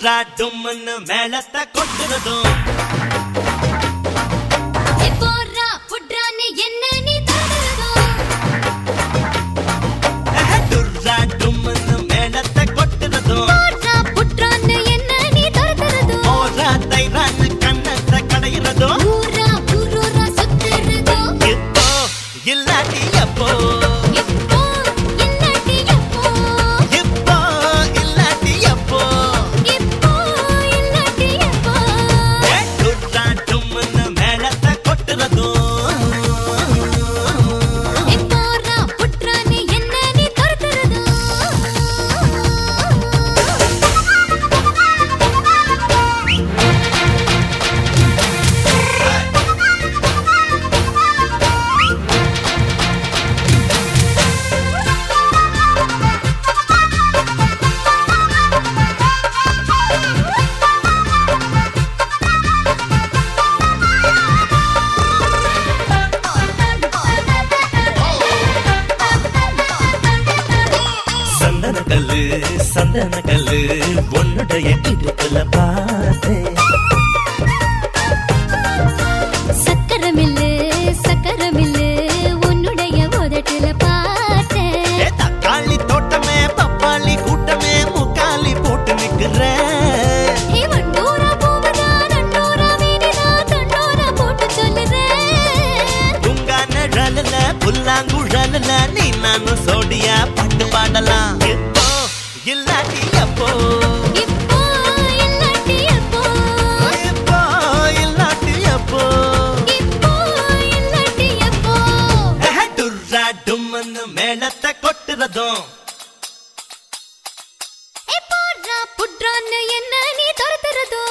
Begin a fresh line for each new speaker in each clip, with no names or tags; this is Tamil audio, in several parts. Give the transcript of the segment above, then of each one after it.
டுர்ரா டும்னு மேளத்தை கொட்டுறதும்
போறா புட்ரான்னு என்ன நீ தரதும்
டுர்ரா டும்னு மேளத்தை கொட்டுறதும்
போறா புட்ரான்னு என்ன நீ தரதும்
ஓரா தைரான்னு கண்ணத்தை கடையிறதும்
ஊரா ஊரூரா சுத்துறதும்
இப்போ இல்லாட்டி எப்போ
இப்போ இல்லாட்டி எப்போ
இப்போ இல்லாட்டி எப்போ
இப்போ இல்லாட்டி எப்போ
டுர்ரா டும்னு மேளத்தை கொட்டுறதும்
போறா புட்ரான்னு என்ன நீ தரதும்
சந்தன கல்லு உன்னுடைய இடுப்புல பார்த்தேன்
சக்கரமில்லு உன்னுடைய உதட்டுல பார்த்தேன்
தக்காளி தோட்டமே பப்பாளி கூட்டமே முக்காலி போட்டு நிக்கிறேன்
வண்டூரா பூவதா நண்டூரா வீதிதா தண்டூரா போட்டு சொல்லுறேன்
துங்கா நிழல்ல புல்லாங்குழல்ல நீ நானும் சோடியா பாட்டு பாடலாம் இப்போ இல்லாட்டி எப்போ
இப்போ இல்லாட்டி எப்போ
இப்போ இல்லாட்டி எப்போ
இப்போ இல்லாட்டி எப்போ
டுர்ரா டும்னு மேளத்தை கொட்டுறதும்
போறா புட்ரான்னு என்ன நீ துரத்துறதோ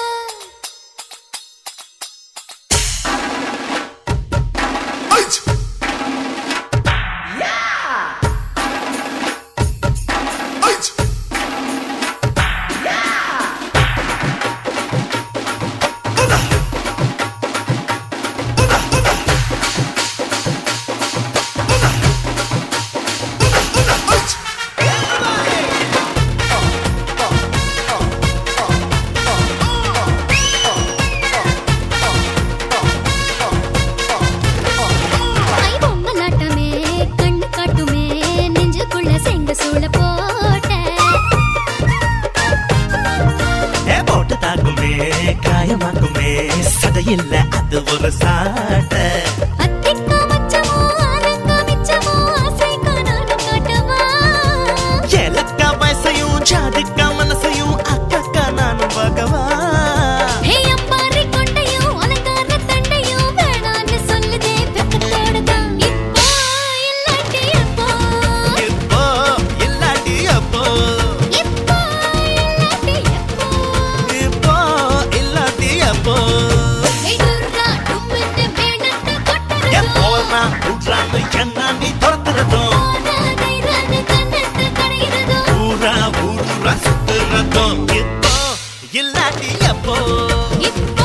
ஐ பொம்மலாட்டமே கண்ணு காட்டுமே நெஞ்சுக்குள்ள செங்க சூள போட்ட
போட்டு தாக்குமே காயமாக்குமே சதையில்ல அது ஒரு சாட்டை
அத்திக்கா மச்சமோ ஆனங்கா மிச்சமோ ஆசை காணாலும் காட்டவா
ஏலக்கா வயசையும் ஜாதிக்கா மனசையும் அக்கா நானும் பார்க்கவா
ஹே அம்பாரி கொண்டையும் அலங்கார தண்டையும் வேணான்னு சொல்லுதே வெக்கத்தோட தான் இப்போ இல்லாட்டி எப்போ
இப்போ இல்லாட்டி எப்போ
இப்போ இல்லாட்டி எப்போ
இப்போ இல்லாட்டி எப்போ
டுர்ரா டும்னு மேளத்தை கொட்டுறதோ
எப்போனா உட்றான்னு என்ன நீ துரத்துறதும்
போறா தைரான்னு கண்ணத்தை கடையிறதோ
ஊரா ஊரா சுத்துறதும் இப்போ இல்லாட்டி எப்போ
இப்போ